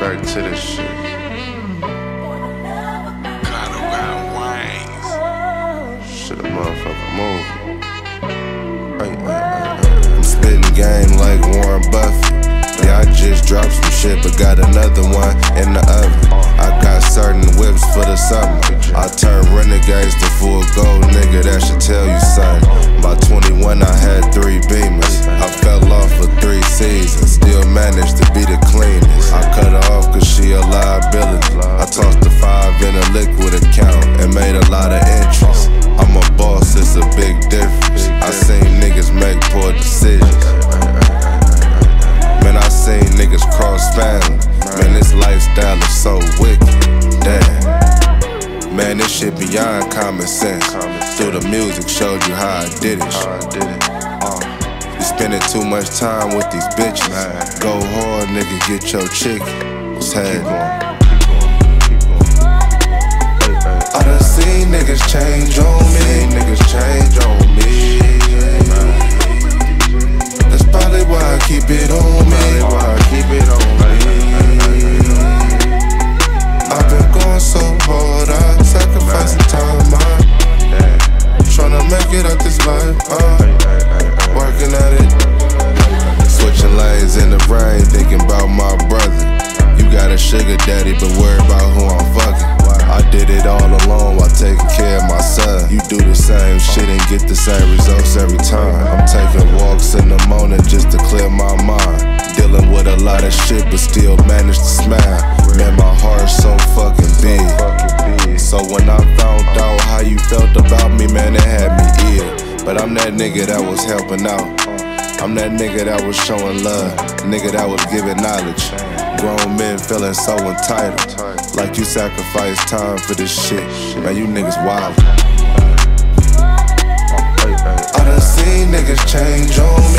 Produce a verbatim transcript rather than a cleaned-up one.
back to this shit. Shit, a motherfucker move. Ay, ay, ay, ay. I'm spitting game like Warren Buffett. Yeah, I just dropped some shit, but got another one in the oven. I got certain whips for the summer. I turn renegades to full gold, nigga, that should tell you something. By twenty-one, I had three Beamers. I fell off for three seasons, still managed to be the cleanest. I cut her off cause she a liability. I tossed the five in a liquid account and made a lot of interest. I'm a boss, it's a big difference. I seen niggas make poor decisions. Man, I seen niggas cross family. Man, this lifestyle is so wicked. Damn. Man, this shit beyond common sense. Through the music showed you how I did it. Uh, you spending too much time with these bitches. Go hard, nigga, get your chicken. What's happening? I done seen niggas change on me. Niggas change on me. That's probably why I keep it on me. Why I keep it on me. I've been going so hard, I'm sacrificing time. I'm tryna make it out this life. I'm working at it. Switching lanes in the rain, thinking about my brother. You got a sugar daddy, but worry about who I'm fucking. I did it all alone while taking care of my son. You do the same shit and get the same results every time. I'm taking walks in the morning just to clear my mind. Dealing with a lot of shit but still manage to smile. Man, my heart's so fucking big. So when I found out how you felt about me, man, it had me ill. But I'm that nigga that was helping out. I'm that nigga that was showing love. Nigga that was giving knowledge. Grown men feeling so entitled. Like you sacrificed time for this shit. Man, you niggas wild. I done seen niggas change on me.